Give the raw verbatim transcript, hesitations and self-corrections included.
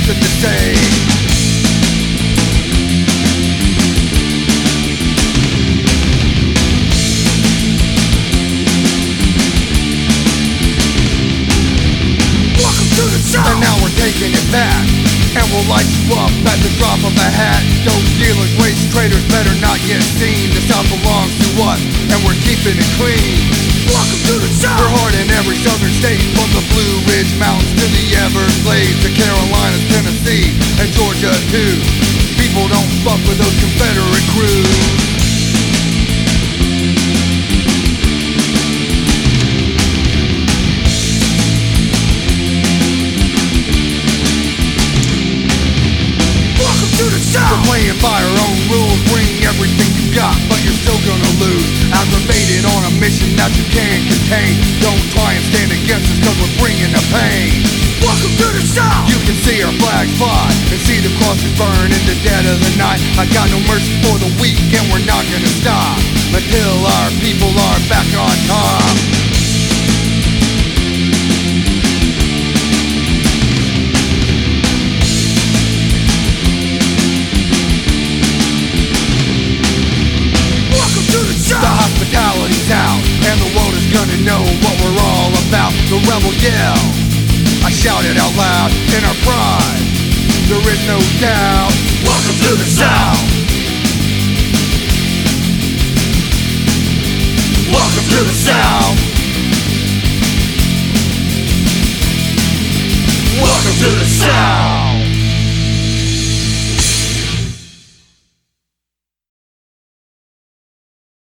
nothing to say. And now we're taking it back, and we'll light you up at the drop of a hat. Dope dealers, waste traders better not get seen. The South belongs to us, and we're keeping it clean. Welcome to the South. We're hard in every southern state, from the Blue Ridge Mountains to the Everglades, the Carolinas, Tennessee, and Georgia too. People don't fuck with those Confederate crews. We're playing by our own rules, bring everything you got, but you're still gonna lose. Aggravated on a mission that you can't contain. Don't try and stand against us, cause we're bringing the pain. Welcome to the South! You can see our flags fly and see the crosses burn in the dead of the night. I got no mercy for the weak, and we're not gonna stop until our people are back on top. Hospitality's out, and the world is gonna know what we're all about. The rebel yell, I shout it out loud in our pride. There is no doubt. Welcome to the South. Welcome to the South. Welcome to the South.